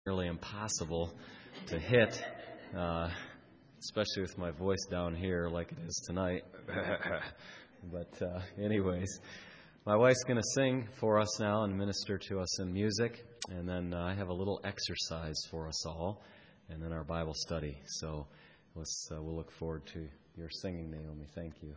nearly impossible to hit, especially with my voice down here like it is tonight. But anyways, my wife's going to sing for us now and minister to us in music, and then I have a little exercise for us all, and then our Bible study. So we'll look forward to your singing, Naomi. Thank you.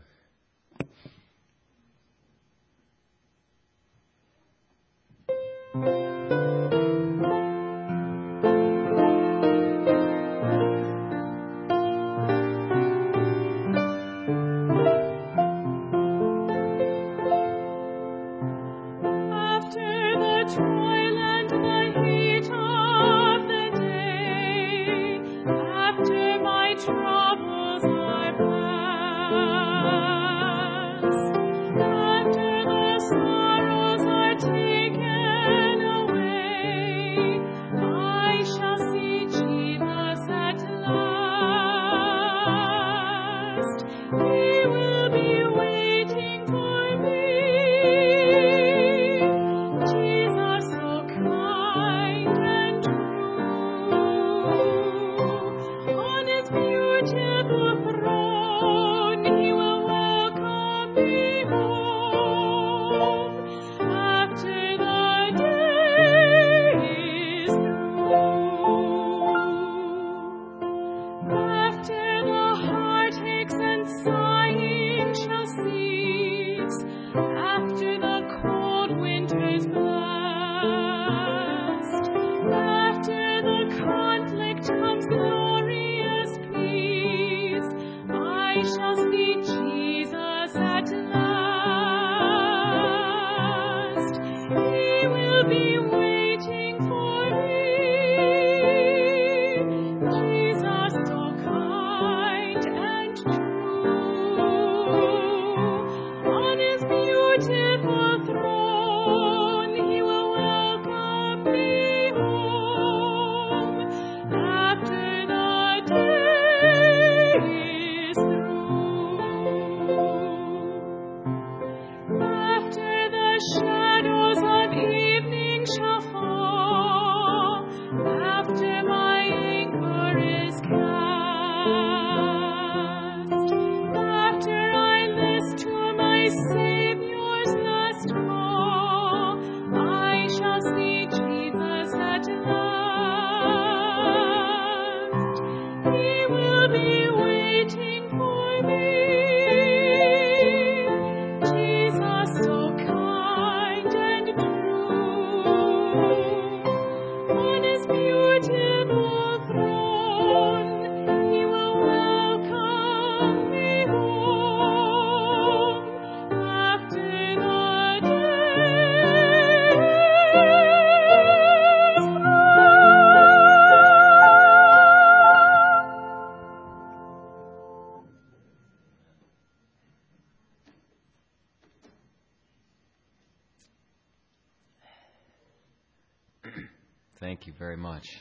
Thank you very much.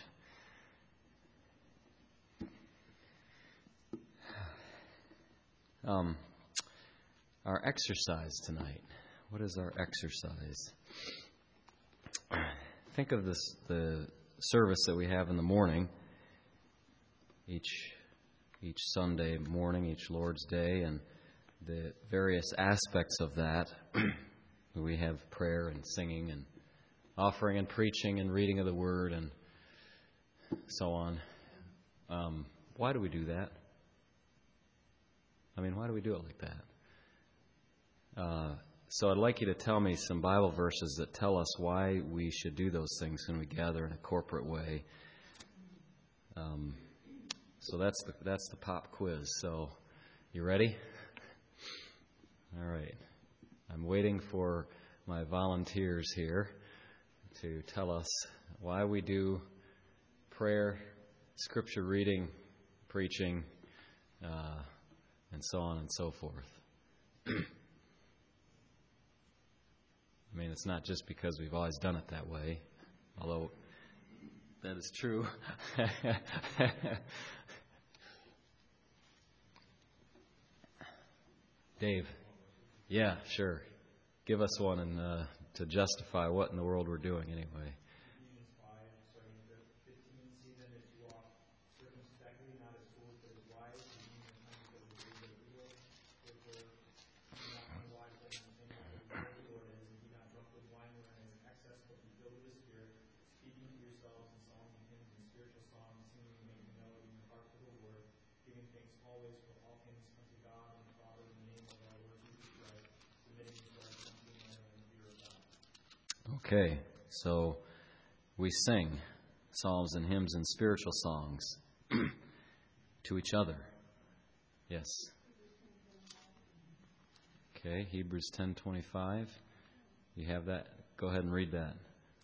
Our exercise tonight. What is our exercise? Think of the service that we have in the morning, each Sunday morning, each Lord's Day, and the various aspects of that. We have prayer and singing and offering and preaching and reading of the Word and so on. Why do we do that? Why do we do it like that? So I'd like you to tell me some Bible verses that tell us why we should do those things when we gather in a corporate way. So that's the pop quiz. So you ready? All right. I'm waiting for my volunteers here to tell us why we do prayer, scripture reading, preaching, and so on and so forth. It's not just because we've always done it that way, although that is true. Dave, yeah, sure. Give us one and to justify what in the world we're doing anyway. Be not as fools, but as wise, redeeming the time because the days are evil. Therefore, be not unwise, but understanding what the will of the Lord is, and be not drunk with wine wherein is excess, but be filled with the Spirit, speaking to yourselves in psalms and hymns and spiritual songs, singing and making melody in your heart to the Lord, giving thanks always for all things unto God and the Father in the name of our Lord Jesus Christ, submitting yourselves unto one another in the fear of God. Okay, so we sing psalms and hymns and spiritual songs to each other. Yes. Okay, Hebrews 10:25. You have that? Go ahead and read that.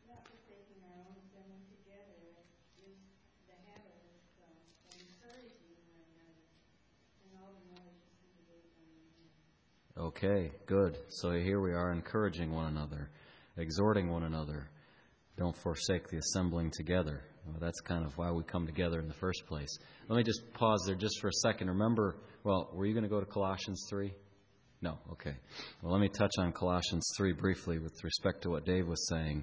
Okay, good. So here we are encouraging one another, exhorting one another. Don't forsake the assembling together. Well, that's kind of why we come together in the first place. Let me just pause there just for a second. Remember, well, were you going to go to Colossians 3? No, okay. Well, let me touch on Colossians 3 briefly with respect to what Dave was saying.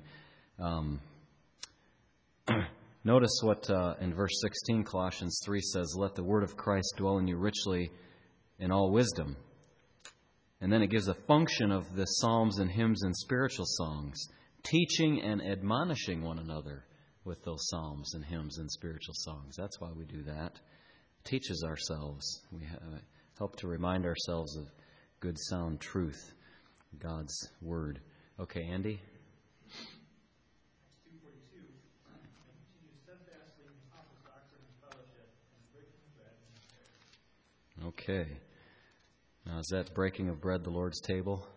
Notice what in verse 16 Colossians 3 says, "Let the word of Christ dwell in you richly in all wisdom." And then it gives a function of the psalms and hymns and spiritual songs, teaching and admonishing one another with those psalms and hymns and spiritual songs. That's why we do that. It teaches ourselves. We help to remind ourselves of good, sound truth, God's Word. Okay, Andy? Acts 2:42, and continue steadfastly in the apostles' doctrine and fellowship, and breaking of bread and prayer. Okay. Now, is that breaking of bread the Lord's table?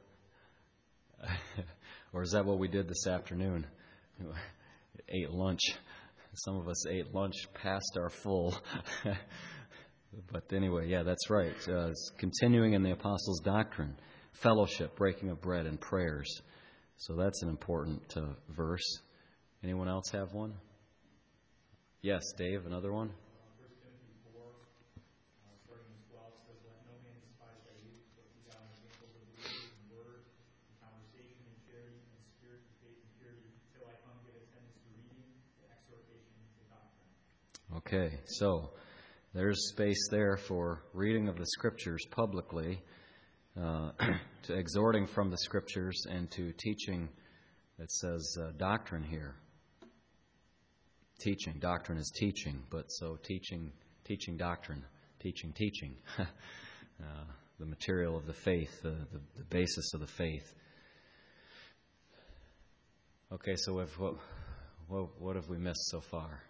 Or is that what we did this afternoon? Ate lunch. Some of us ate lunch past our full. But anyway, yeah, that's right. It's continuing in the apostles' doctrine, fellowship, breaking of bread, and prayers. So that's an important verse. Anyone else have one? Yes, Dave, another one? 1 Timothy 4, starting in 12, says, "Let no man despise thy youth, but be thou an example of believers in word, in conversation, in charity, in spirit, in faith, and purity, till I come give attendance to reading, to exhortation, to doctrine." Okay, so there's space there for reading of the Scriptures publicly, to exhorting from the Scriptures, and to teaching. It says doctrine here. Teaching. Doctrine is teaching, but so teaching doctrine. Teaching. The material of the faith, the basis of the faith. Okay, so what have we missed so far?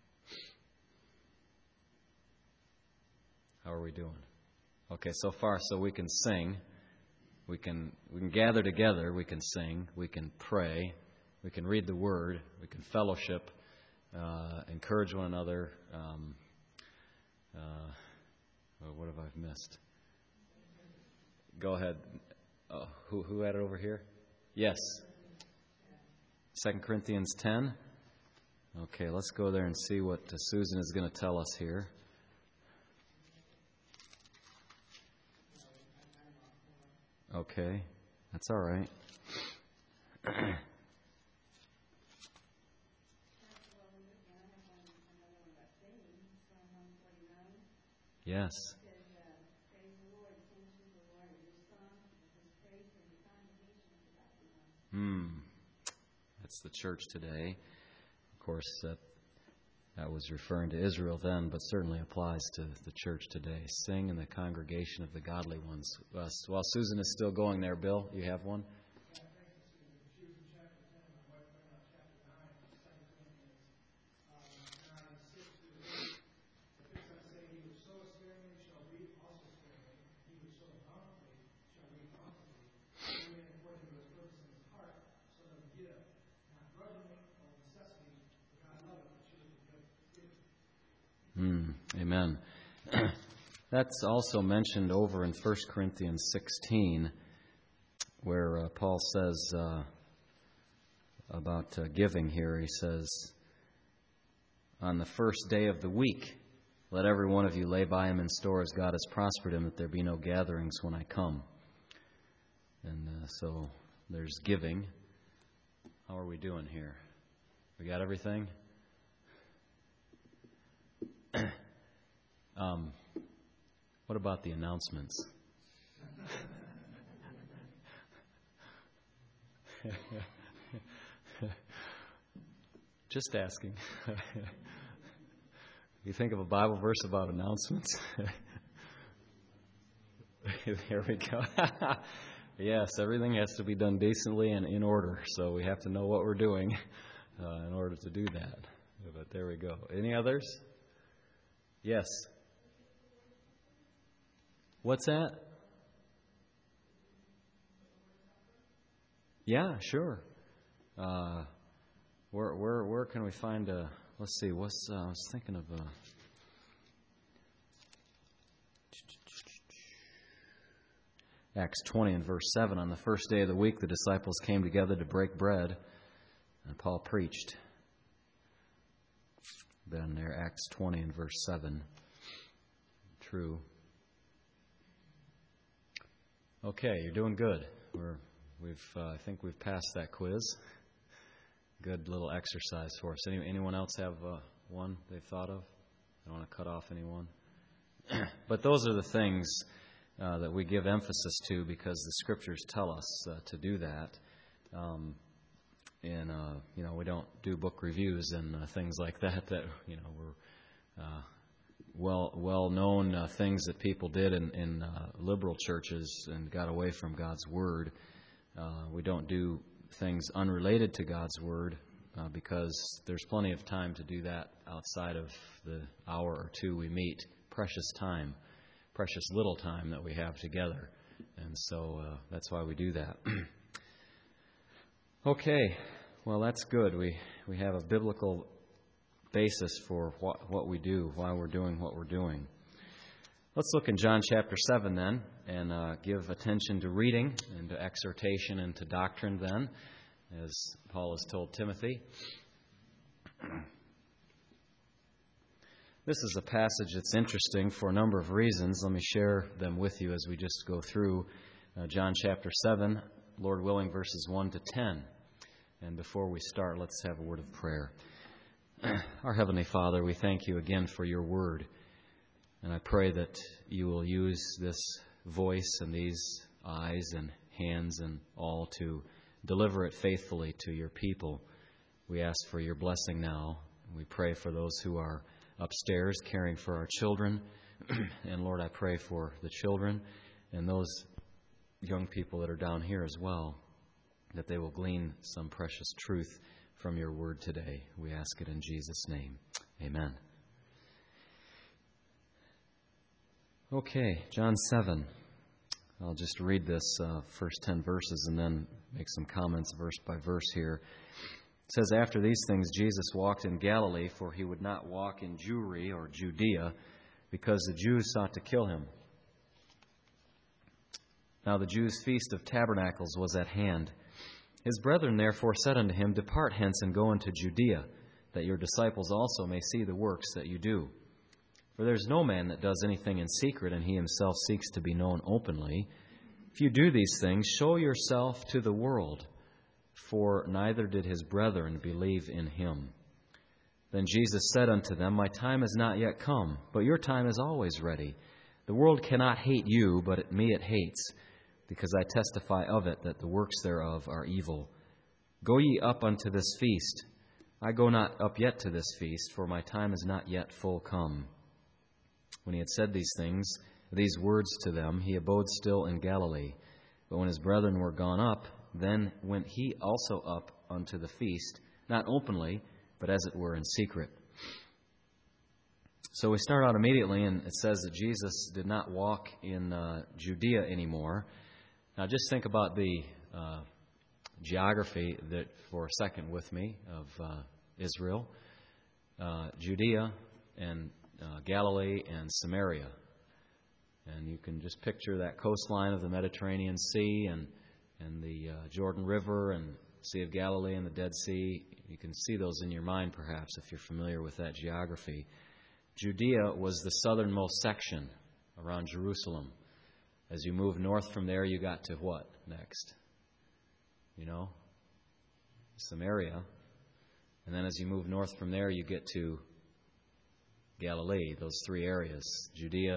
How are we doing? Okay, so far, so we can sing, we can gather together, we can sing, we can pray, we can read the Word, we can fellowship, encourage one another. What have I missed? Go ahead. Who had it over here? Yes. 2 Corinthians 10. Okay, let's go there and see what Susan is going to tell us here. Okay, that's all right. Yes. That's the church today. Of course, that was referring to Israel then, but certainly applies to the church today. Sing in the congregation of the godly ones. While Susan is still going there, Bill, you have one? Amen. That's also mentioned over in 1 Corinthians 16, where Paul says about giving here. He says, "On the first day of the week, let every one of you lay by him in store as God has prospered him, that there be no gatherings when I come." And so there's giving. How are we doing here? We got everything? What about the announcements? Just asking. You think of a Bible verse about announcements? There we go. Yes, everything has to be done decently and in order, so we have to know what we're doing in order to do that. But there we go. Any others? Yes. What's that? Yeah, sure. Where can we find a? Let's see. I was thinking of Acts 20 and verse 7. On the first day of the week, the disciples came together to break bread, and Paul preached. Then there, Acts 20 and verse 7. True. Okay, you're doing good. I think we've passed that quiz. Good little exercise for us. Anyone else have one they've thought of? I don't want to cut off anyone. But those are the things that we give emphasis to because the Scriptures tell us to do that. We don't do book reviews and things like that. That were well-known things that people did in liberal churches and got away from God's Word. We don't do things unrelated to God's Word because there's plenty of time to do that outside of the hour or two we meet. Precious little time that we have together. And so that's why we do that. Okay, well, that's good. We have a biblical basis for what we do, why we're doing what we're doing. Let's look in John chapter 7 then, and give attention to reading and to exhortation and to doctrine then, as Paul has told Timothy. This is a passage that's interesting for a number of reasons. Let me share them with you as we just go through John chapter 7, Lord willing, verses 1 to 10. And before we start, let's have a word of prayer. Our Heavenly Father, we thank you again for your word. And I pray that you will use this voice and these eyes and hands and all to deliver it faithfully to your people. We ask for your blessing now. We pray for those who are upstairs caring for our children. And Lord, I pray for the children and those young people that are down here as well, that they will glean some precious truth from your word today. We ask it in Jesus' name. Amen. Okay, John 7. I'll just read this first 10 verses and then make some comments verse by verse here. It says, "After these things Jesus walked in Galilee, for he would not walk in Jewry or Judea, because the Jews sought to kill him. Now the Jews' feast of tabernacles was at hand. His brethren therefore said unto him, Depart hence and go into Judea, that your disciples also may see the works that you do. For there is no man that does anything in secret, and he himself seeks to be known openly. If you do these things, show yourself to the world, for neither did his brethren believe in him. Then Jesus said unto them, My time is not yet come, but your time is always ready. The world cannot hate you, but me it hates, because I testify of it that the works thereof are evil. Go ye up unto this feast. I go not up yet to this feast, for my time is not yet full come. When he had said these words to them, he abode still in Galilee. But when his brethren were gone up, then went he also up unto the feast, not openly, but as it were in secret." So we start out immediately, and it says that Jesus did not walk in Judea anymore. Now just think about the geography that for a second with me of Israel, Judea and Galilee and Samaria. And you can just picture that coastline of the Mediterranean Sea and the Jordan River and Sea of Galilee and the Dead Sea. You can see those in your mind perhaps if you're familiar with that geography. Judea was the southernmost section around Jerusalem. As you move north from there, you got to what next? You know? Samaria. And then as you move north from there, you get to Galilee, those three areas, Judea,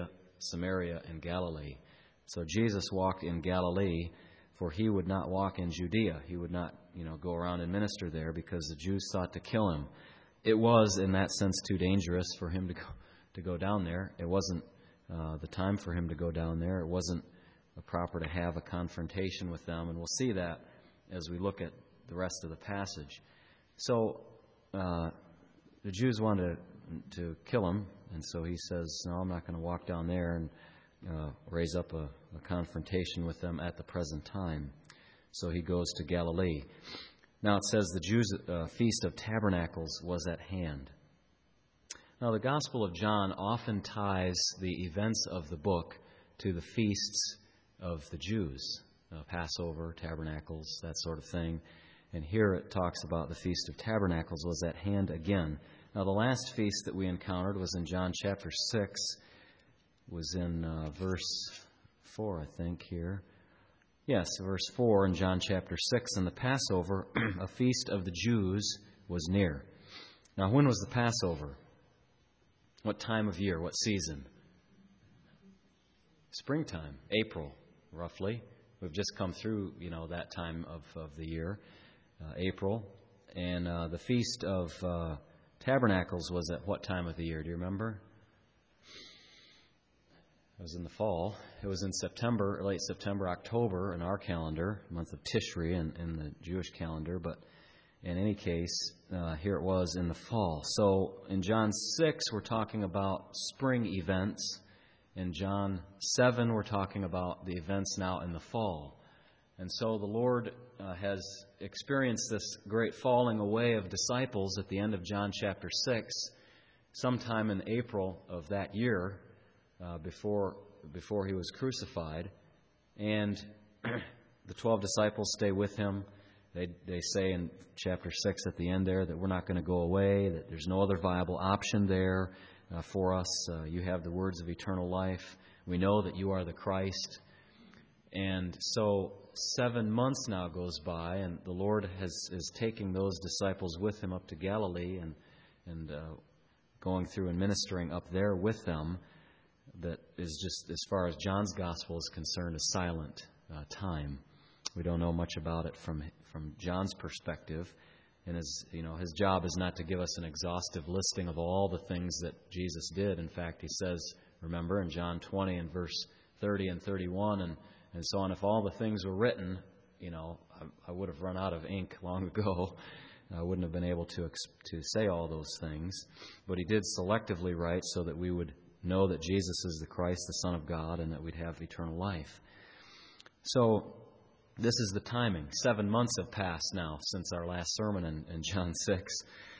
Samaria and Galilee. So Jesus walked in Galilee, for he would not walk in Judea. He would not, go around and minister there because the Jews sought to kill him. It was, in that sense, too dangerous for him to go down there. It wasn't the time for him to go down there. It wasn't proper to have a confrontation with them, and we'll see that as we look at the rest of the passage. So the Jews wanted to kill him, and so he says, no, I'm not going to walk down there and raise up a confrontation with them at the present time. So he goes to Galilee. Now it says the Jews' Feast of Tabernacles was at hand. Now the Gospel of John often ties the events of the book to the feasts of the Jews, Passover, Tabernacles, that sort of thing. And here it talks about the Feast of Tabernacles was at hand again. Now the last feast that we encountered was in John chapter 6, was in verse 4, I think, here. Yes, verse 4 in John chapter 6. And the Passover, a feast of the Jews, was near. Now when was the Passover? What time of year? What season? Springtime, April, roughly. We've just come through, that time of the year, April. And the Feast of Tabernacles was at what time of the year? Do you remember? It was in the fall. It was in September, late September, October in our calendar, month of Tishri in the Jewish calendar. But in any case, here it was in the fall. So in John 6, we're talking about spring events. In John 7, we're talking about the events now in the fall. And so the Lord has experienced this great falling away of disciples at the end of John chapter 6, sometime in April of that year, before he was crucified. And the 12 disciples stay with him. They say in chapter 6 at the end there that we're not going to go away, that there's no other viable option there for us. You have the words of eternal life. We know that you are the Christ. And so 7 months now goes by, and the Lord is taking those disciples with him up to Galilee and going through and ministering up there with them. That is just, as far as John's gospel is concerned, a silent time. We don't know much about it from John's perspective. And his job is not to give us an exhaustive listing of all the things that Jesus did. In fact, he says, remember, in John 20 and verse 30 and 31 and so on, if all the things were written, I would have run out of ink long ago. I wouldn't have been able to say all those things. But he did selectively write so that we would know that Jesus is the Christ, the Son of God, and that we'd have eternal life. So this is the timing. 7 months have passed now since our last sermon in John 6,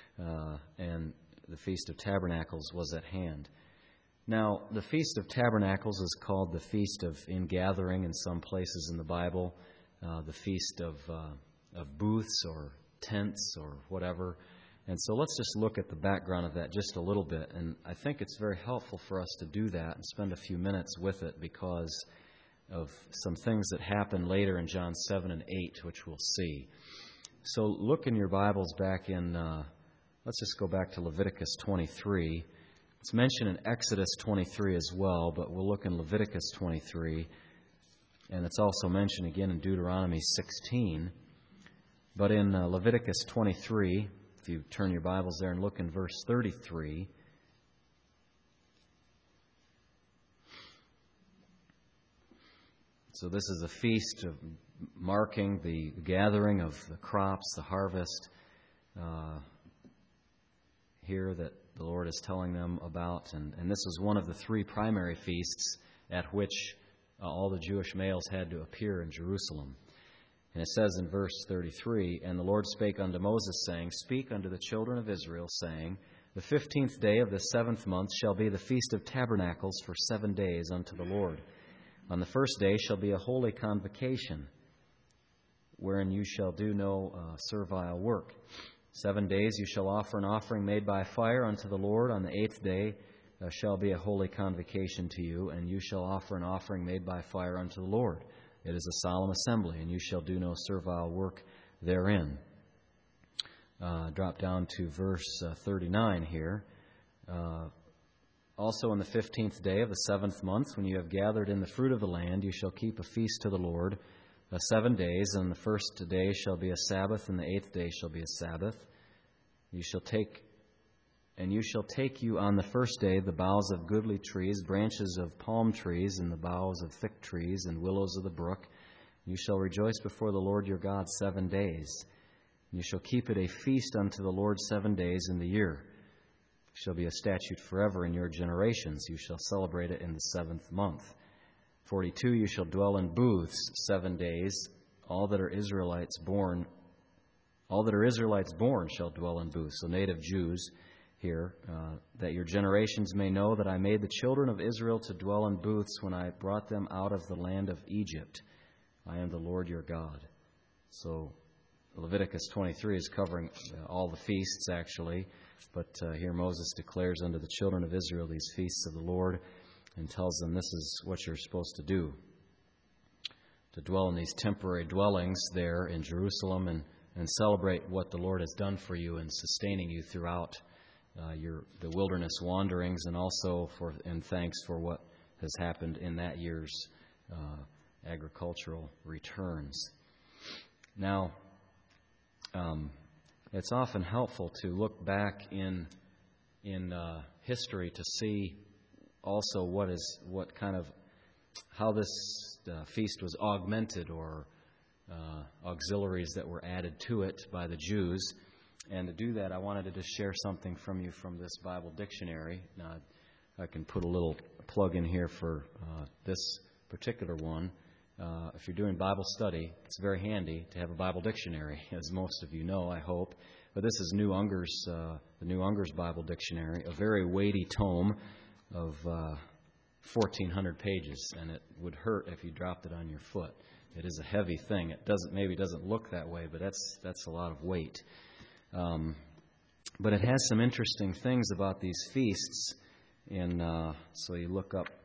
and the Feast of Tabernacles was at hand. Now, the Feast of Tabernacles is called the Feast of Ingathering in some places in the Bible, the Feast of Booths or Tents or whatever. And so let's just look at the background of that just a little bit. And I think it's very helpful for us to do that and spend a few minutes with it because of some things that happen later in John 7 and 8, which we'll see. So look in your Bibles back in, let's just go back to Leviticus 23. It's mentioned in Exodus 23 as well, but we'll look in Leviticus 23. And it's also mentioned again in Deuteronomy 16. But in Leviticus 23, if you turn your Bibles there and look in verse 33, so this is a feast of marking the gathering of the crops, the harvest, here that the Lord is telling them about. And this was one of the 3 primary feasts at which all the Jewish males had to appear in Jerusalem. And it says in verse 33, And the Lord spake unto Moses, saying, Speak unto the children of Israel, saying, The 15th day of the 7th month shall be the Feast of Tabernacles for 7 days unto the Lord. On the first day shall be a holy convocation, wherein you shall do no servile work. 7 days you shall offer an offering made by fire unto the Lord. On the 8th day shall be a holy convocation to you, and you shall offer an offering made by fire unto the Lord. It is a solemn assembly, and you shall do no servile work therein. Drop down to verse 39 here. Also on the 15th day of the 7th month, when you have gathered in the fruit of the land, you shall keep a feast to the Lord 7 days, and the first day shall be a Sabbath, and the 8th day shall be a Sabbath. You shall take you on the first day the boughs of goodly trees, branches of palm trees, and the boughs of thick trees, and willows of the brook. You shall rejoice before the Lord your God 7 days. You shall keep it a feast unto the Lord 7 days in the year. It shall be a statute forever in your generations. You shall celebrate it in the 7th month. 42, you shall dwell in booths 7 days. All that are Israelites born shall dwell in booths. So native Jews here, that your generations may know that I made the children of Israel to dwell in booths when I brought them out of the land of Egypt. I am the Lord your God. So Leviticus 23 is covering all the feasts, actually. But here Moses declares unto the children of Israel these feasts of the Lord and tells them this is what you're supposed to do. To dwell in these temporary dwellings there in Jerusalem and celebrate what the Lord has done for you in sustaining you throughout the wilderness wanderings, and also in thanks for what has happened in that year's agricultural returns. Now, it's often helpful to look back in history to see also how this feast was augmented, or auxiliaries that were added to it by the Jews. And to do that, I wanted to just share something from you from this Bible dictionary. Now, I can put a little plug in here for this particular one. If you're doing Bible study, it's very handy to have a Bible dictionary, as most of you know, I hope. But this is the New Unger's Bible Dictionary, a very weighty tome of 1,400 pages, and it would hurt if you dropped it on your foot. It is a heavy thing. It maybe doesn't look that way, but that's a lot of weight. But it has some interesting things about these feasts. So you look up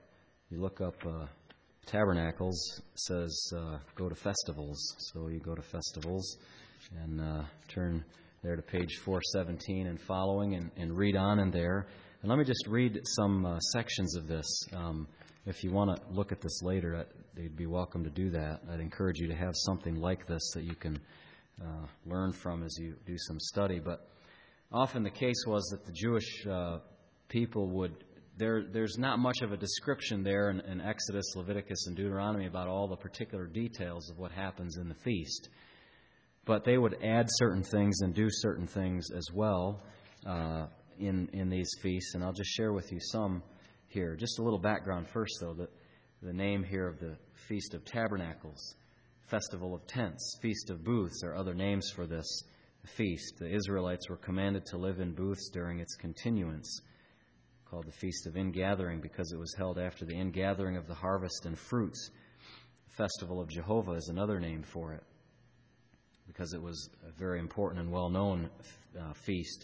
Tabernacles. It says go to festivals. So you go to festivals and turn there to page 417 and following, and read on in there. And let me just read some sections of this. If you want to look at this later, they'd be welcome to do that. I'd encourage you to have something like this that you can learn from as you do some study. But often the case was that the Jewish people would, there's not much of a description there in Exodus, Leviticus, and Deuteronomy about all the particular details of what happens in the feast. But they would add certain things and do certain things as well in these feasts. And I'll just share with you some here. Just a little background first, though. The name here of the Feast of Tabernacles, Festival of Tents, Feast of Booths are other names for this feast. The Israelites were commanded to live in booths during its continuance, called the Feast of Ingathering because it was held after the ingathering of the harvest and fruits. The Festival of Jehovah is another name for it because it was a very important and well-known feast.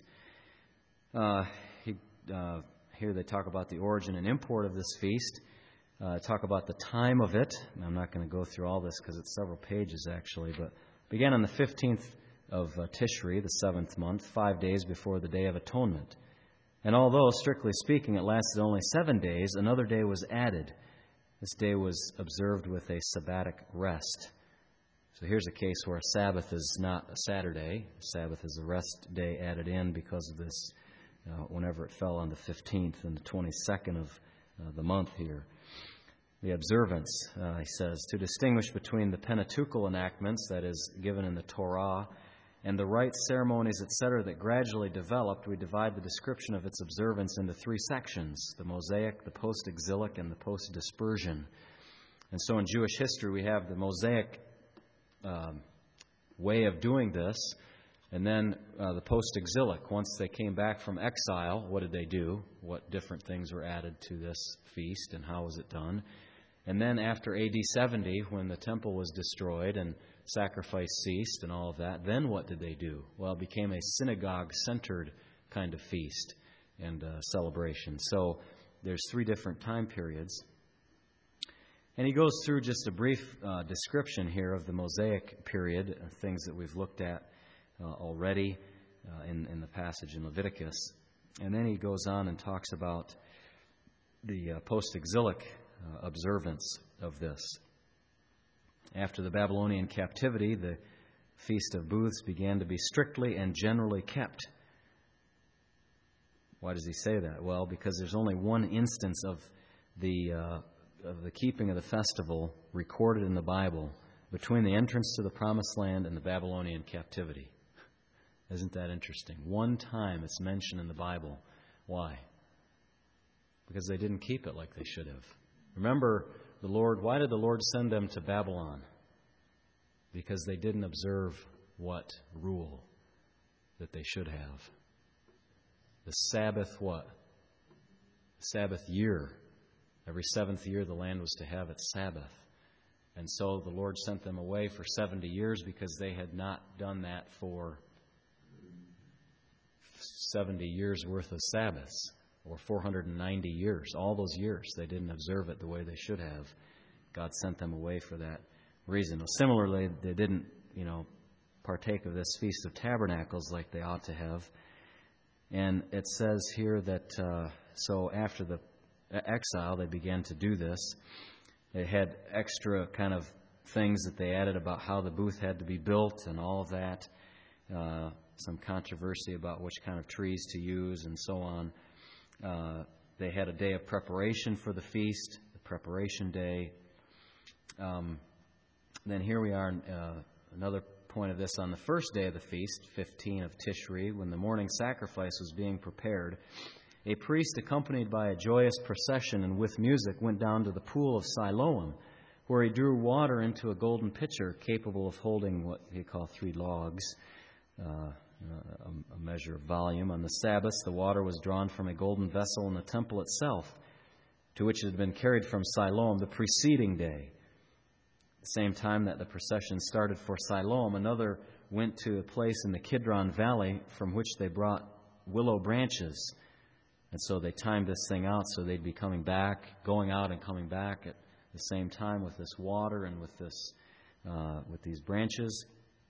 Here they talk about the origin and import of this feast. Talk about the time of it. I'm not going to go through all this because it's several pages actually, but began on the 15th of Tishri, the 7th month, 5 days before the Day of Atonement. And although, strictly speaking, it lasted only 7 days, another day was added. This day was observed with a sabbatic rest. So here's a case where a Sabbath is not a Saturday. Sabbath is a rest day added in because of this, whenever it fell on the 15th and the 22nd of the month here. The observance, he says, to distinguish between the Pentateuchal enactments, that is, given in the Torah, and the rites, ceremonies, etc., that gradually developed, we divide the description of its observance into 3 sections: the Mosaic, the post-exilic, and the post-dispersion. And so in Jewish history, we have the Mosaic way of doing this, and then the post-exilic. Once they came back from exile, what did they do? What different things were added to this feast, and how was it done? And then after AD 70, when the temple was destroyed and sacrifice ceased and all of that, then what did they do? Well, it became a synagogue-centered kind of feast and celebration. So there's 3 different time periods. And he goes through just a brief description here of the Mosaic period, things that we've looked at already in the passage in Leviticus. And then he goes on and talks about post-exilic observance of this. After the Babylonian captivity, the Feast of Booths began to be strictly and generally kept. Why does he say that? Well, because there's only one instance of the keeping of the festival recorded in the Bible between the entrance to the Promised Land and the Babylonian captivity. Isn't that interesting? One time it's mentioned in the Bible. Why? Because they didn't keep it like they should have. Remember, why did the Lord send them to Babylon? Because they didn't observe what rule that they should have. The Sabbath what? Sabbath year. Every seventh year the land was to have its Sabbath. And so the Lord sent them away for 70 years because they had not done that for 70 years worth of Sabbaths, or 490 years. All those years they didn't observe it the way they should have. God sent them away for that reason. Well, similarly, they didn't, partake of this Feast of Tabernacles like they ought to have. And it says here that so after the exile, they began to do this. They had extra kind of things that they added about how the booth had to be built and all of that. Some controversy about which kind of trees to use and so on. They had a day of preparation for the feast, the preparation day. Then here we are, another point of this. On the first day of the feast, 15 of Tishri, when the morning sacrifice was being prepared, a priest accompanied by a joyous procession and with music went down to the pool of Siloam, where he drew water into a golden pitcher capable of holding what he called 3 logs, a measure of volume. On the Sabbath, the water was drawn from a golden vessel in the temple itself, to which it had been carried from Siloam the preceding day. At the same time that the procession started for Siloam, another went to a place in the Kidron Valley from which they brought willow branches. And so they timed this thing out so they'd be going out and coming back at the same time with this water and with these branches.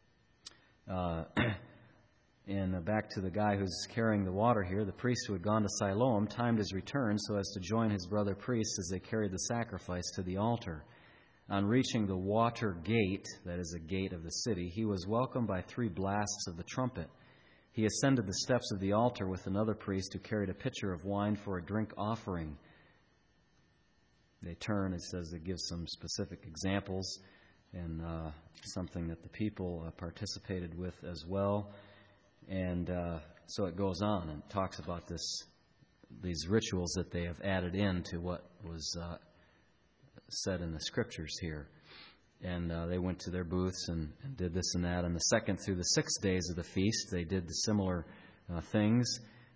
And back to the guy who's carrying the water here, the priest who had gone to Siloam timed his return so as to join his brother priests as they carried the sacrifice to the altar. On reaching the water gate, that is a gate of the city, he was welcomed by 3 blasts of the trumpet. He ascended the steps of the altar with another priest who carried a pitcher of wine for a drink offering. They turn, it says, it gives some specific examples and something that the people participated with as well. And so it goes on and talks about these rituals that they have added in to what was said in the Scriptures here. And they went to their booths and did this and that. On the 2nd through the 6th days of the feast, they did the similar things.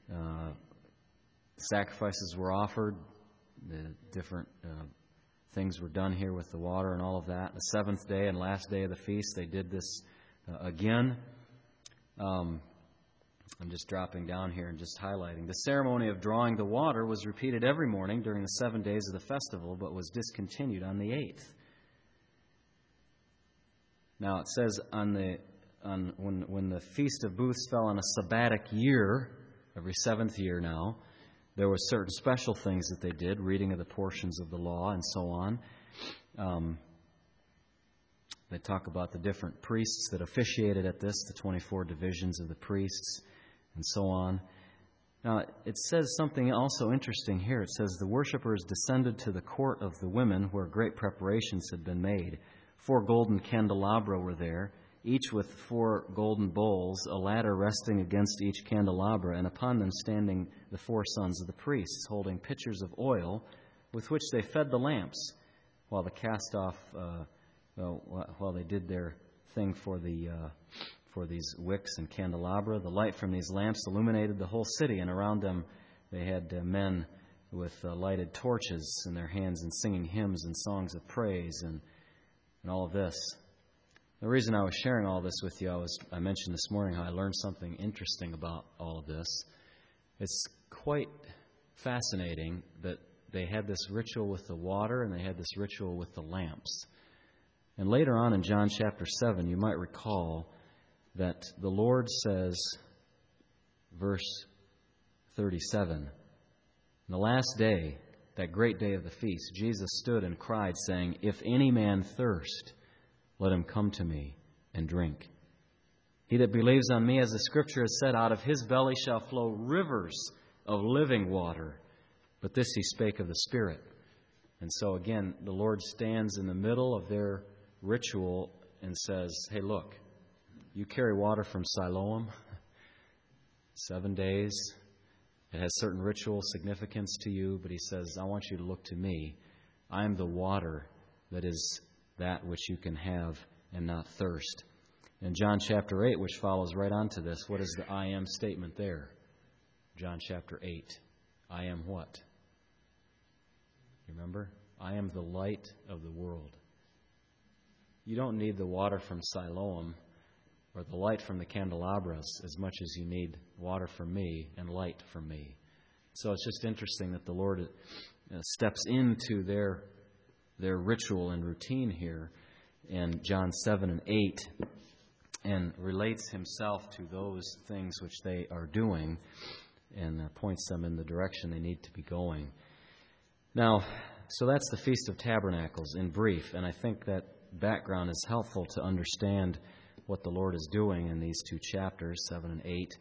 Sacrifices were offered. The different things were done here with the water and all of that. The 7th day and last day of the feast, they did this again. I'm just dropping down here and just highlighting. The ceremony of drawing the water was repeated every morning during the 7 days of the festival, but was discontinued on the 8th. Now it says when the Feast of Booths fell on a sabbatic year, every 7th year now, there were certain special things that they did, reading of the portions of the law and so on. They talk about the different priests that officiated at this, the 24 divisions of the priests, and so on. Now, it says something also interesting here. It says, the worshipers descended to the court of the women where great preparations had been made. 4 golden candelabra were there, each with 4 golden bowls, a ladder resting against each candelabra, and upon them standing the 4 sons of the priests, holding pitchers of oil with which they fed the lamps, while they did their thing for these wicks and candelabra. The light from these lamps illuminated the whole city, and around them they had men with lighted torches in their hands and singing hymns and songs of praise and all of this. The reason I was sharing all this with you, I mentioned this morning how I learned something interesting about all of this. It's quite fascinating that they had this ritual with the water and they had this ritual with the lamps. And later on in John chapter 7, you might recall that the Lord says, verse 37, in the last day that great day of the feast, Jesus stood and cried, saying, "If any man thirst, let him come to me and drink. He that believes on me, as the Scripture has said, out of his belly shall flow rivers of living water." But this he spake of the Spirit. And so again, the Lord stands in the middle of their ritual and says, "Hey, look, you carry water from Siloam, 7 days. It has certain ritual significance to you," but he says, "I want you to look to me. I am the water that is that which you can have and not thirst." In John chapter 8, which follows right on to this, what is the I am statement there? John chapter 8. I am what? You remember? I am the light of the world. You don't need the water from Siloam or the light from the candelabras as much as you need water from me and light from me. So it's just interesting that the Lord steps into their ritual and routine here in John 7 and 8 and relates himself to those things which they are doing and points them in the direction they need to be going. Now, so that's the Feast of Tabernacles in brief, and I think that background is helpful to understand what the Lord is doing in these two chapters, 7 and 8.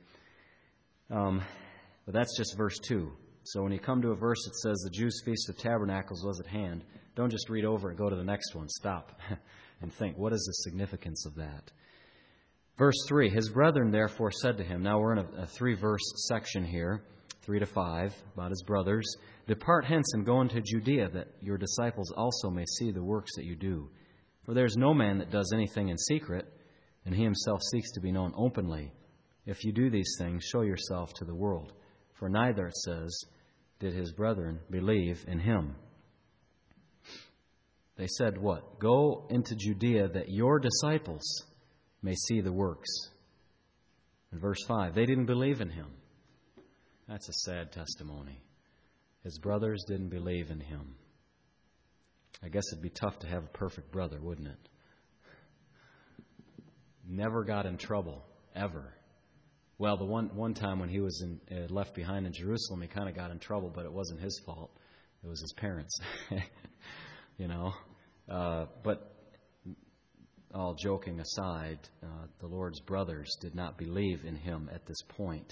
But that's just verse 2. So when you come to a verse that says the Jews' Feast of Tabernacles was at hand, don't just read over and go to the next one. Stop and think, what is the significance of that? Verse 3, his brethren therefore said to him, now we're in a 3-verse section here, 3 to 5, about his brothers, depart hence and go into Judea, that your disciples also may see the works that you do. For there is no man that does anything in secret, and he himself seeks to be known openly. If you do these things, show yourself to the world. For neither, it says, did his brethren believe in him. They said what? Go into Judea that your disciples may see the works. In verse 5, they didn't believe in him. That's a sad testimony. His brothers didn't believe in him. I guess it'd be tough to have a perfect brother, wouldn't it? Never got in trouble, ever. Well, the one time when he was left behind in Jerusalem, he kind of got in trouble, but it wasn't his fault. It was his parents. But all joking aside, the Lord's brothers did not believe in him at this point.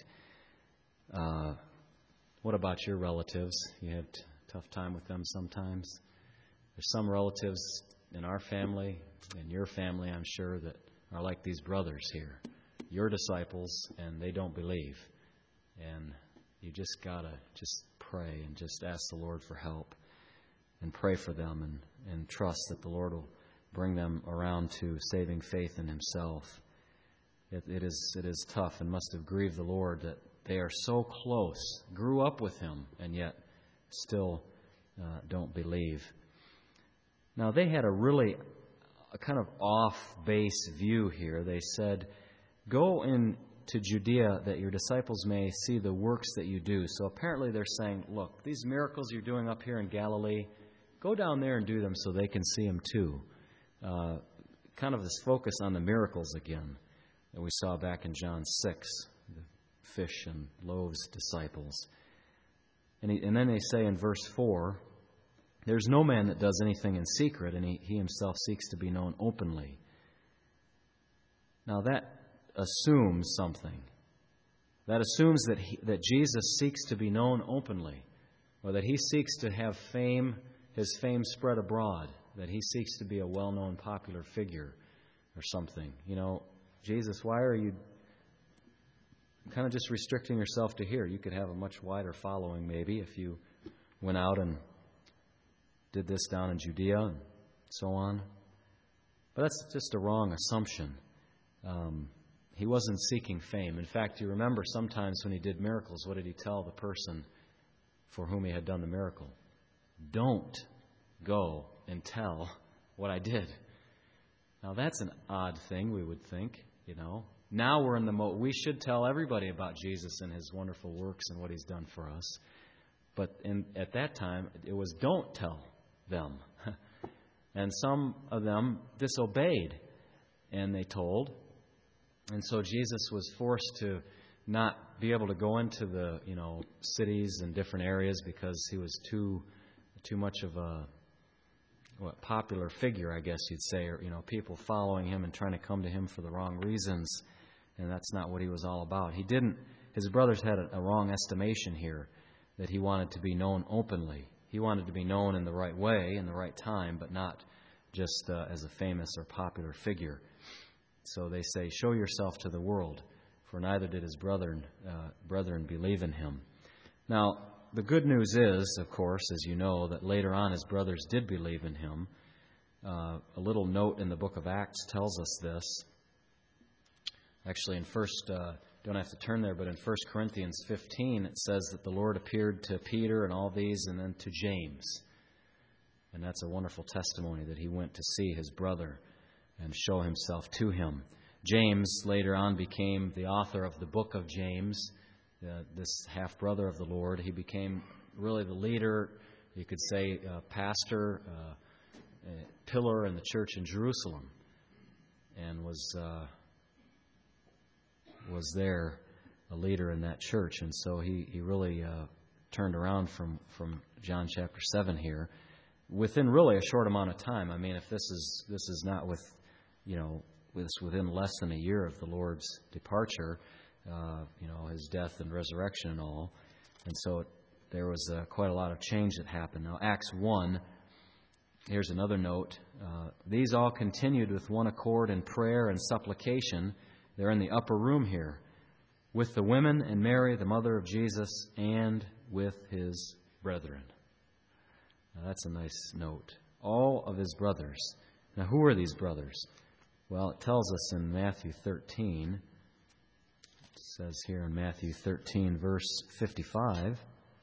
What about your relatives? You had a tough time with them sometimes? There's some relatives in our family, in your family, I'm sure, that are like these brothers here. Your disciples, and they don't believe. And you just got to just pray and just ask the Lord for help and pray for them and trust that the Lord will bring them around to saving faith in himself. It is tough and must have grieved the Lord that they are so close, grew up with him, and yet still don't believe. Now, they had a kind of off-base view here. They said, go into Judea that your disciples may see the works that you do. So apparently they're saying, look, these miracles you're doing up here in Galilee, go down there and do them so they can see them too. Kind of this focus on the miracles again that we saw back in John 6, the fish and loaves disciples. And then they say in verse 4, there's no man that does anything in secret, and he himself seeks to be known openly. Now that assumes something. That assumes that Jesus seeks to be known openly, or that he seeks to have his fame spread abroad, that he seeks to be a well-known, popular figure or something. Jesus, why are you kind of just restricting yourself to here? You could have a much wider following maybe if you went out and did this down in Judea and so on. But that's just a wrong assumption. He wasn't seeking fame. In fact, you remember sometimes when he did miracles, what did he tell the person for whom he had done the miracle? Don't go and tell what I did. Now that's an odd thing, we would think, Now we're in the we should tell everybody about Jesus and his wonderful works and what he's done for us. But at that time, it was don't tell them. And some of them disobeyed, and they told. And so Jesus was forced to not be able to go into the cities and different areas because he was too too much of a popular figure, I guess you'd say, or people following him and trying to come to him for the wrong reasons, and that's not what he was all about. His brothers had a wrong estimation here, that he wanted to be known openly. He wanted to be known in the right way, in the right time, but not just as a famous or popular figure. So they say, show yourself to the world, for neither did his brethren believe in him. Now, the good news is, of course, as you know, that later on his brothers did believe in him. A little note in the book of Acts tells us this. Actually, don't have to turn there, but in 1 Corinthians 15, it says that the Lord appeared to Peter and all these, and then to James. And that's a wonderful testimony that he went to see his brother and show himself to him. James later on became the author of the book of James, this half-brother of the Lord. He became really the leader, you could say, pastor, pillar in the church in Jerusalem, and was there a leader in that church. And so he really turned around from John chapter 7 here within really a short amount of time. I mean, if this is not within less than a year of the Lord's departure, his death and resurrection and all. And so there was quite a lot of change that happened. Now, Acts 1, here's another note. These all continued with one accord in prayer and supplication. They're in the upper room here, with the women and Mary, the mother of Jesus, and with his brethren. Now, that's a nice note. All of his brothers. Now, who are these brothers? Well, it tells us in Matthew 13. It says here in Matthew 13, verse 55,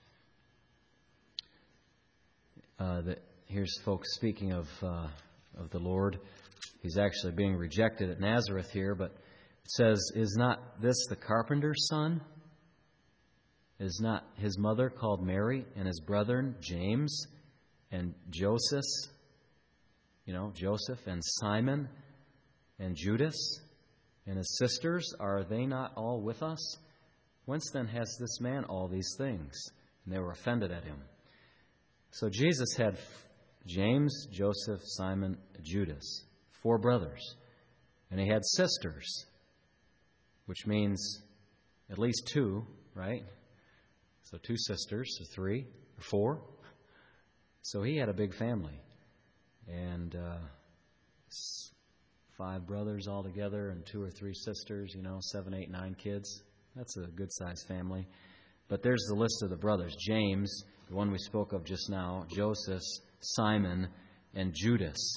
that here's folks speaking of the Lord. He's actually being rejected at Nazareth here, but it says, is not this the carpenter's son? Is not his mother called Mary, and his brethren James and Joseph, Joseph and Simon and Judas and his sisters? Are they not all with us? Whence then has this man all these things? And they were offended at him. So Jesus had James, Joseph, Simon, Judas, 4 brothers. And he had sisters, which means at least 2, right? So 2 sisters, or 3, or 4. So he had a big family. And 5 brothers altogether and 2 or 3 sisters, 7, 8, 9 kids. That's a good-sized family. But there's the list of the brothers. James, the one we spoke of just now, Joseph, Simon, and Judas.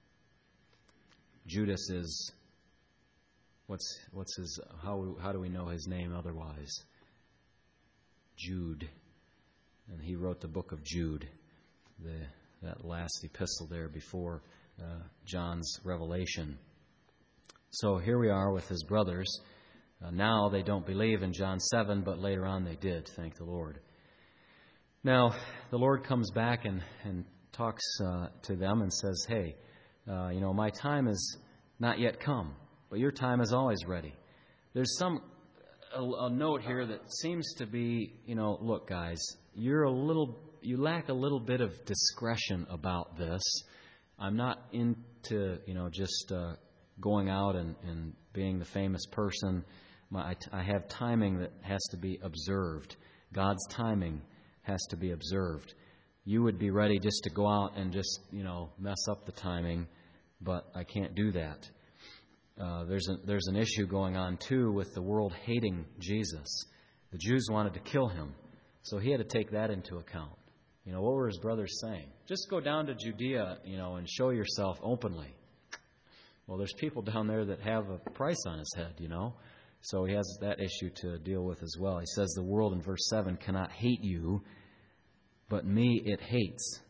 Judas is, what's his, how do we know his name otherwise? Jude. And he wrote the book of Jude, that last epistle there before John's revelation. So here we are with his brothers. Now they don't believe in John 7, but later on they did, thank the Lord. Now, the Lord comes back and talks to them and says, hey, my time is not yet come, but your time is always ready. There's a note here that seems to be, look, guys, you lack a little bit of discretion about this. I'm not into, just going out and being the famous person. I have timing that has to be observed. God's timing has to be observed. You would be ready just to go out and just, mess up the timing, but I can't do that. There's an issue going on, too, with the world hating Jesus. The Jews wanted to kill him, so he had to take that into account. What were his brothers saying? Just go down to Judea, and show yourself openly. Well, there's people down there that have a price on his head, So he has that issue to deal with as well. He says the world in verse 7 cannot hate you, but me it hates.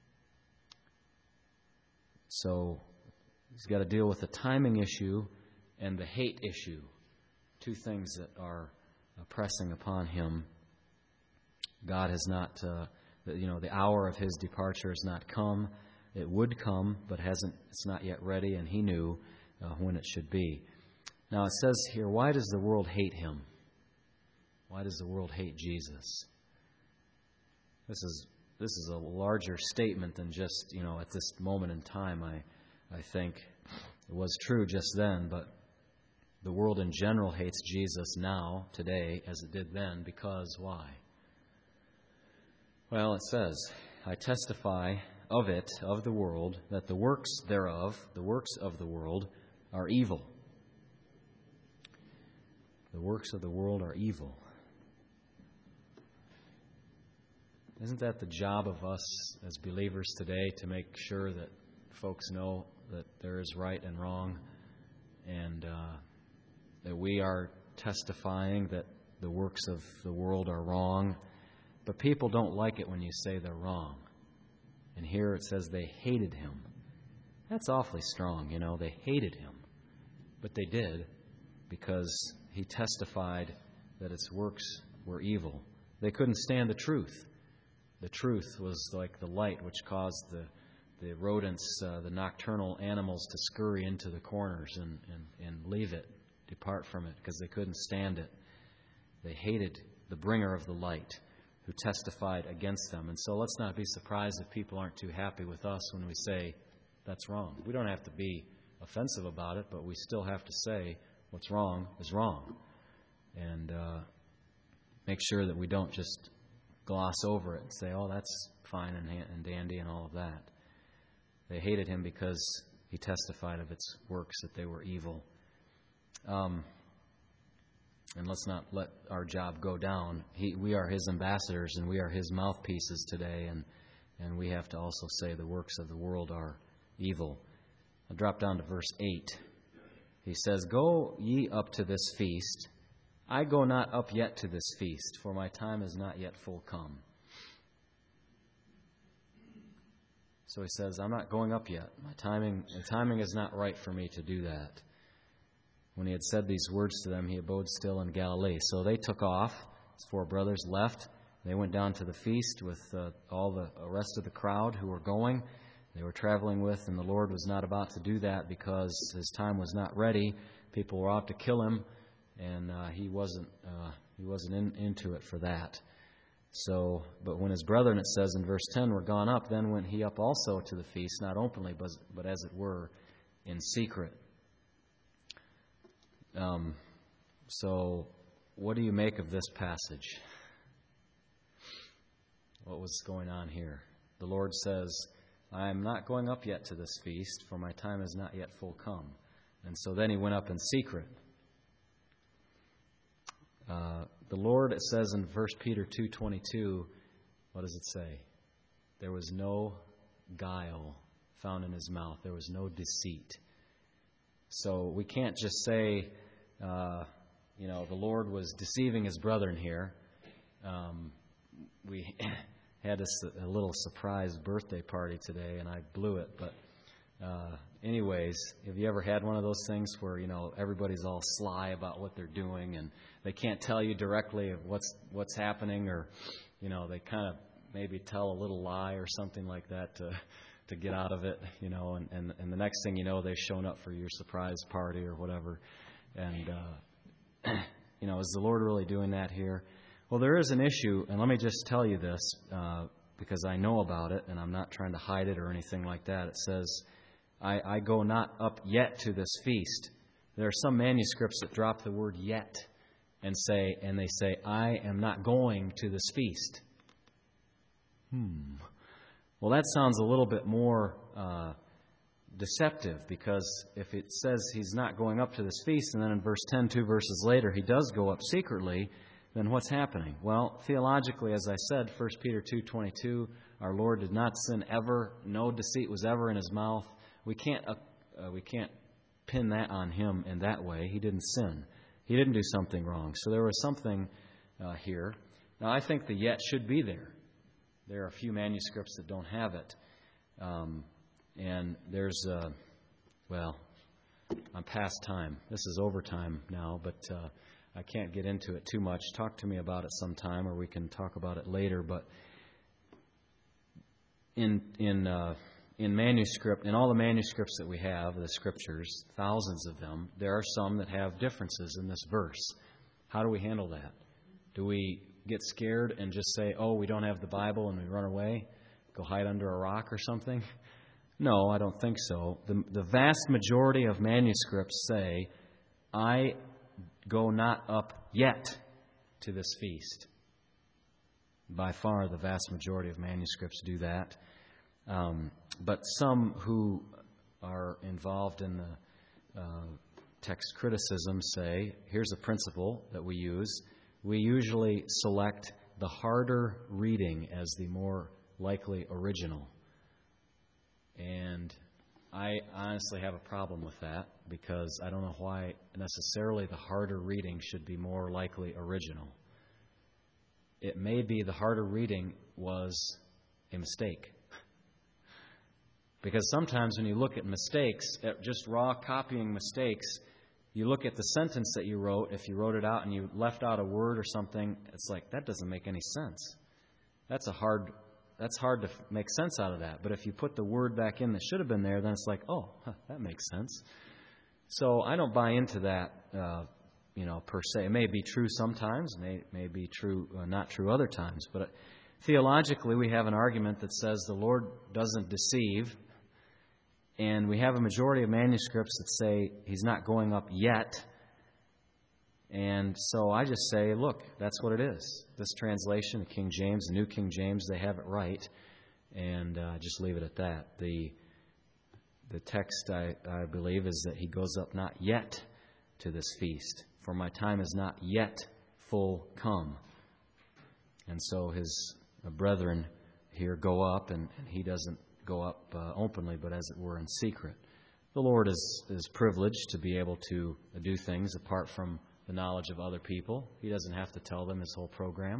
So he's got to deal with the timing issue and the hate issue. 2 things that are pressing upon him. God has not, the hour of his departure has not come. It would come, but it's not yet ready, and he knew when it should be. Now it says here, why does the world hate him? Why does the world hate Jesus? This is is a larger statement than just, at this moment in time. I think it was true just then, but the world in general hates Jesus now, today, as it did then, because why? Well, it says, I testify of it, of the world, that the works thereof, the works of the world, are evil. The works of the world are evil. Isn't that the job of us as believers today, to make sure that folks know that there is right and wrong, and that we are testifying that the works of the world are wrong? But people don't like it when you say they're wrong. And here it says they hated him. That's awfully strong, They hated him. But they did, because he testified that its works were evil. They couldn't stand the truth. The truth was like the light which caused the rodents, the nocturnal animals, to scurry into the corners and leave it, depart from it, because they couldn't stand it. They hated the bringer of the light, who testified against them. And so let's not be surprised if people aren't too happy with us when we say that's wrong. We don't have to be offensive about it, but we still have to say what's wrong is wrong. And make sure that we don't just gloss over it and say, oh, that's fine and dandy and all of that. They hated him because he testified of its works, that they were evil. And let's not let our job go down. We are his ambassadors, and we are his mouthpieces today, and we have to also say the works of the world are evil. I'll drop down to verse 8. He says, Go ye up to this feast. I go not up yet to this feast, for my time is not yet full come. So he says, I'm not going up yet. The timing is not right for me to do that. When he had said these words to them, he abode still in Galilee. So they took off. His 4 brothers left. They went down to the feast with all the rest of the crowd who were going. They were traveling with, and the Lord was not about to do that because his time was not ready. People were out to kill him, and he wasn't into it for that. So, but when his brethren, it says in verse 10, were gone up, then went he up also to the feast, not openly, but as it were, in secret. So, what do you make of this passage? What was going on here? The Lord says, I am not going up yet to this feast, for my time is not yet full come. And so then he went up in secret. The Lord, it says in 1 Peter 2:22, what does it say? There was no guile found in his mouth. There was no deceit. So we can't just say, the Lord was deceiving his brethren here. We had a little surprise birthday party today, and I blew it. But anyways, have you ever had one of those things where, everybody's all sly about what they're doing, and they can't tell you directly of what's happening, or, they kind of maybe tell a little lie or something like that to get out of it, and the next thing you know, they've shown up for your surprise party or whatever. And, is the Lord really doing that here? Well, there is an issue, and let me just tell you this, because I know about it, and I'm not trying to hide it or anything like that. It says, I go not up yet to this feast. There are some manuscripts that drop the word yet and they say, I am not going to this feast. Well, that sounds a little bit more deceptive, because if it says he's not going up to this feast, and then in verse 10, 2 verses later, he does go up secretly, then what's happening? Well, theologically, as I said, 1 Peter 2:22, our Lord did not sin ever. No deceit was ever in his mouth. We can't pin that on him in that way. He didn't sin. He didn't do something wrong. So there was something here. Now, I think the yet should be there. There are a few manuscripts that don't have it. And there's, I'm past time. This is overtime now, but I can't get into it too much. Talk to me about it sometime, or we can talk about it later. But in manuscript, in all the manuscripts that we have, the Scriptures, thousands of them, there are some that have differences in this verse. How do we handle that? Do we get scared and just say, oh, we don't have the Bible, and we run away, go hide under a rock or something? No, I don't think so. The vast majority of manuscripts say, I go not up yet to this feast. By far, the vast majority of manuscripts do that. But some who are involved in the text criticism say, here's a principle that we use. We usually select the harder reading as the more likely original. And I honestly have a problem with that, because I don't know why necessarily the harder reading should be more likely original. It may be the harder reading was a mistake. Because sometimes when you look at mistakes, at just raw copying mistakes, you look at the sentence that you wrote, if you wrote it out and you left out a word or something, it's like, that doesn't make any sense. That's hard to make sense out of that. But if you put the word back in that should have been there, then it's like, oh, that makes sense. So I don't buy into that, per se. It may be true sometimes, may be true, not true other times. But theologically, we have an argument that says the Lord doesn't deceive. And we have a majority of manuscripts that say He's not going up yet. And so I just say, look, that's what it is. This translation, the King James, the New King James, they have it right. And just leave it at that. The text, I believe, is that He goes up not yet to this feast. For my time is not yet full come. And so His brethren here go up, and He doesn't go up openly, but as it were in secret. The Lord is privileged to be able to do things apart from the knowledge of other people. He doesn't have to tell them His whole program.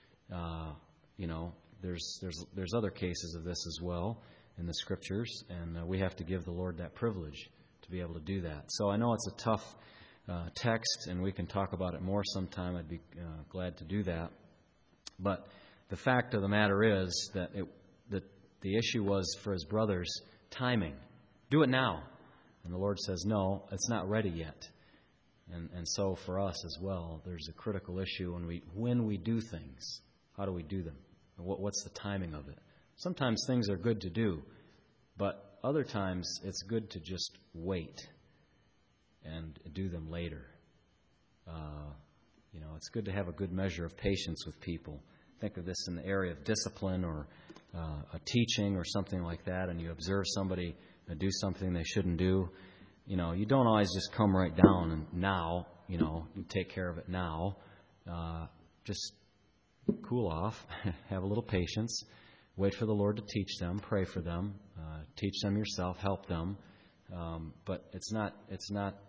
There's other cases of this as well in the Scriptures, and we have to give the Lord that privilege to be able to do that. So I know it's a tough text, and we can talk about it more sometime. I'd be glad to do that. But the fact of the matter is that the issue was for his brothers timing. Do it now. And the Lord says, no, it's not ready yet. And so for us as well, there's a critical issue when we do things. How do we do them? What's the timing of it? Sometimes things are good to do, but other times it's good to just wait and do them later. It's good to have a good measure of patience with people. Think of this in the area of discipline or a teaching or something like that, and you observe somebody do something they shouldn't do. You don't always just come right down and now, you take care of it now. Just cool off, have a little patience, wait for the Lord to teach them, pray for them, teach them yourself, help them. But it's not, it's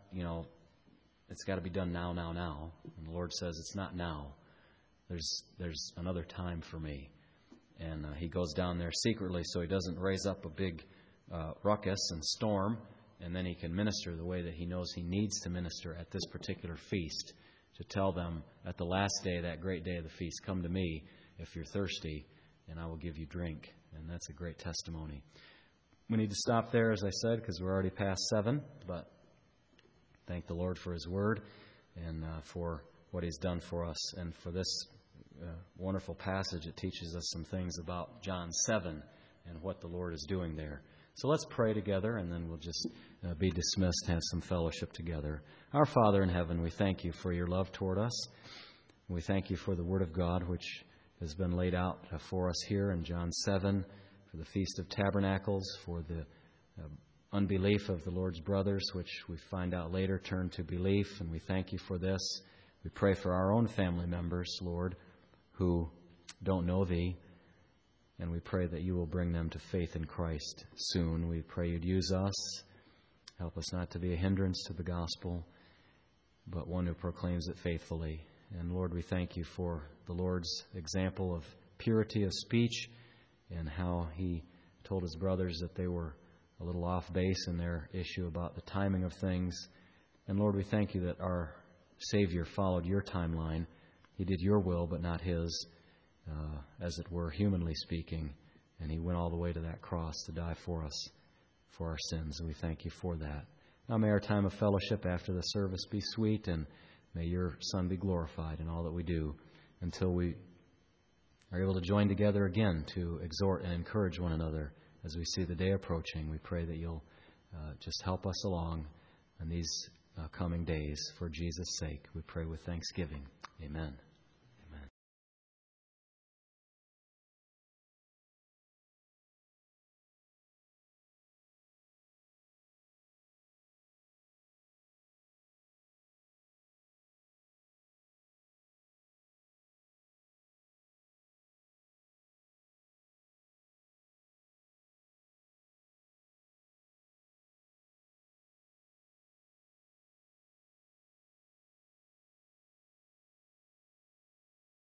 got to be done now. And the Lord says it's not now. There's another time for me. And He goes down there secretly so He doesn't raise up a big ruckus and storm, and then He can minister the way that He knows He needs to minister at this particular feast, to tell them at the last day, that great day of the feast, come to me if you're thirsty, and I will give you drink. And that's a great testimony. We need to stop there, as I said, because we're already past 7, but thank the Lord for His Word and for what He's done for us. And for this wonderful passage, it teaches us some things about John 7 and what the Lord is doing there. So let's pray together, and then we'll just be dismissed and have some fellowship together. Our Father in heaven, we thank You for Your love toward us. We thank You for the Word of God, which has been laid out for us here in John 7, for the Feast of Tabernacles, for the unbelief of the Lord's brothers, which we find out later turned to belief, and we thank You for this. We pray for our own family members, Lord, who don't know Thee, and we pray that You will bring them to faith in Christ soon. We pray You'd use us. Help us not to be a hindrance to the gospel, but one who proclaims it faithfully. And Lord, we thank You for the Lord's example of purity of speech and how He told His brothers that they were a little off base in their issue about the timing of things. And Lord, we thank You that our Savior followed Your timeline. He did Your will, but not His, as it were, humanly speaking. And He went all the way to that cross to die for us, for our sins. And we thank You for that. Now may our time of fellowship after the service be sweet, and may Your Son be glorified in all that we do. until we are able to join together again to exhort and encourage one another as we see the day approaching. We pray that you'll just help us along in these coming days for Jesus' sake. We pray with thanksgiving. Amen.